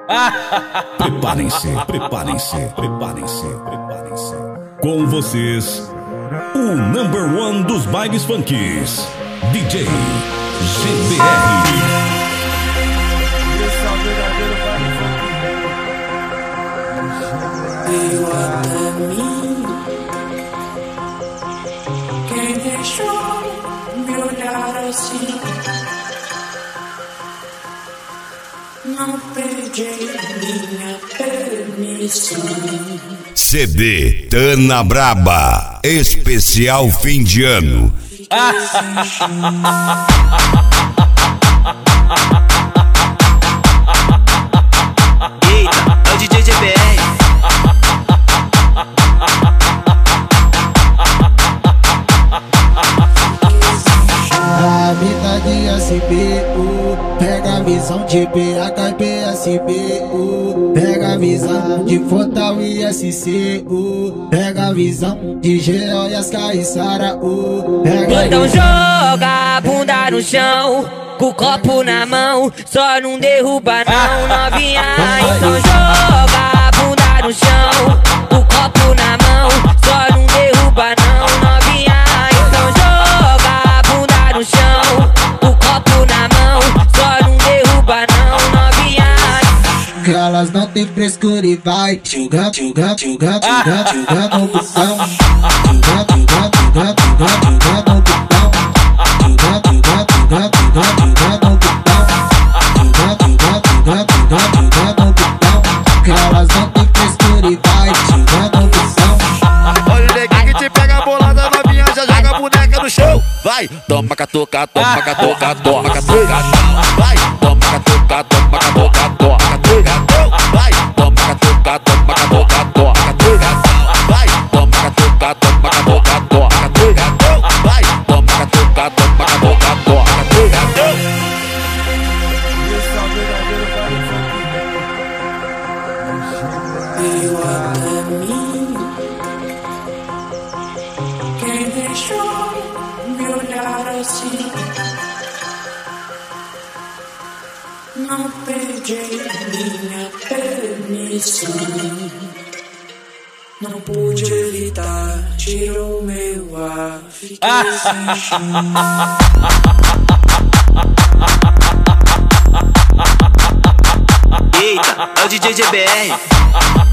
Preparem-se, preparem-se, preparem-se, preparem-se. Com vocês, o number one dos bailes funkies, DJ GBR. Esse é o verdadeiro baile funk. Veio até mim, quem deixou me olhar assim. Não pedi minha permissão. CD Tana Braba, especial fim de ano. Eita, é o DJ GBR. A metade SBU, pega a visão de BH PSBU, pega a visão de Fortal e SCU, pega a visão de GO e as Caissara U. Então joga a bunda no chão, com o copo na mão, só não derruba não, novinha. Então joga a bunda no chão, com o copo na mão, só não derruba não, novinha. Então joga a bunda no chão, com o copo na mão, só não derruba não, novinha. Que elas não tem frescura e vai joga, joga, joga, joga, joga no botão. Joga, joga, joga, joga, joga no botão. Joga, joga, joga, joga, joga no botão. Joga, joga, joga, joga, joga no botão. Que elas não tem frescura e vai joga no botão. Olha o neguinho que te pega a bolada novinha, já joga a boneca no chão. Vai, toma catuca, toma catuca, toma catuca. Vai, toma catuca, toma catuca, toma catuca. Vai, toma catuca, toma catuca, toma catuca. Vai, toma catuca, toma catuca, toma catuca. Vai, toma catuca, toma catuca, toma catuca. Esse é o verdadeiro baile funk. Veio até mim, quem deixou me olhar assim. Não pedi minha permissão. Não pude evitar, tirou meu ar, fiquei sem chão. Eita, é o DJ GBR.